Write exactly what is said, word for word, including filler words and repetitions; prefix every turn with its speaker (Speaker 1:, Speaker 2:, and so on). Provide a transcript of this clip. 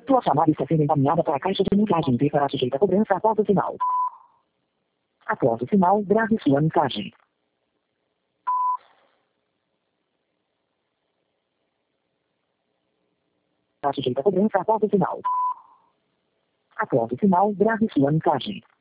Speaker 1: Sua chamada está sendo encaminhada para a caixa de mensagem e será sujeita a cobrança após o sinal. Após o sinal, grave sua mensagem. Será sujeita a cobrança após o sinal. Após o sinal, grave sua mensagem.